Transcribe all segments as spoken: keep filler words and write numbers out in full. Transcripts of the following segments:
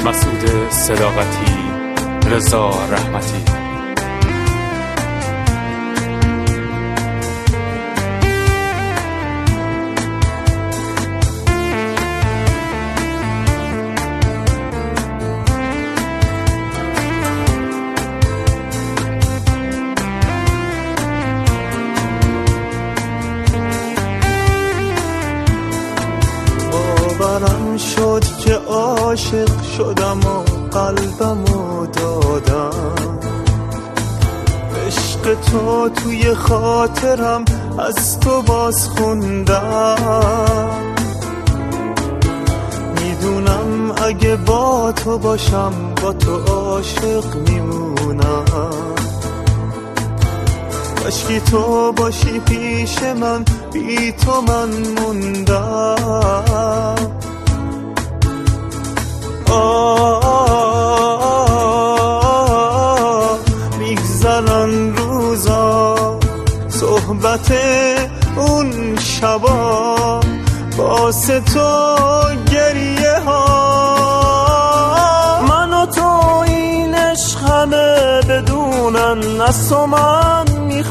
مسعود صداقتی، رضا رحمتی. باورم شد که عاشق شدم و قلبمو دادم، عشق تو توی خاطرم از تو باز خوندم. میدونم اگه با تو باشم با تو عاشق میمونم، کاشکی تو باشی پیش من، بی تو من موندم. آه میگذرن روزا، صحبت اون شبا، واسه تو گریه ها. من و تو این عشق همه بدونن، از تو من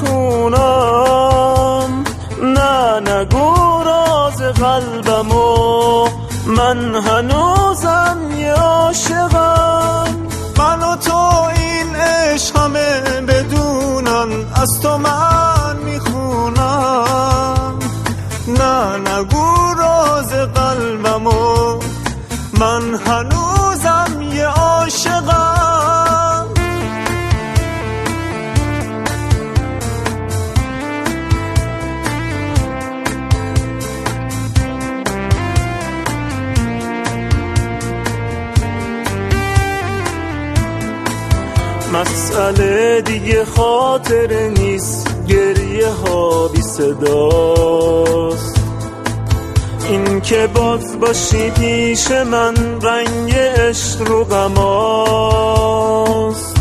میخونم. نه نگو راز قلبمو، من هنوزم یه عاشقم. من و تو این عشق همه بدونن، از تو من میخونم. نه نگو راز قلبمو، من هنوزم یه عاشقم. مسئله دیگه خاطر نیست، گریه ها بی صداست. این که باز باشی پیش من، رنگ عشق رو غماست.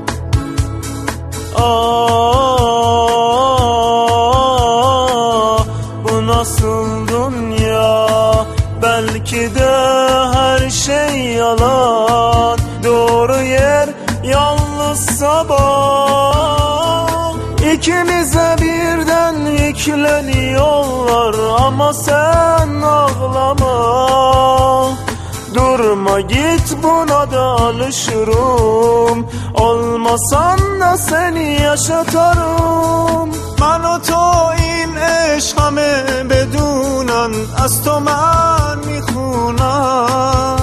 آه bu nasıl dünya, belki de her şey yalan. Doğru yer yalnız sabah, İkimize birden yükleniyorlar ama sen ağlama. Durma git, buna da alışırım, olmasan da seni yaşatarım. من و تو این عشق همه بدونن، از تو من میخونم.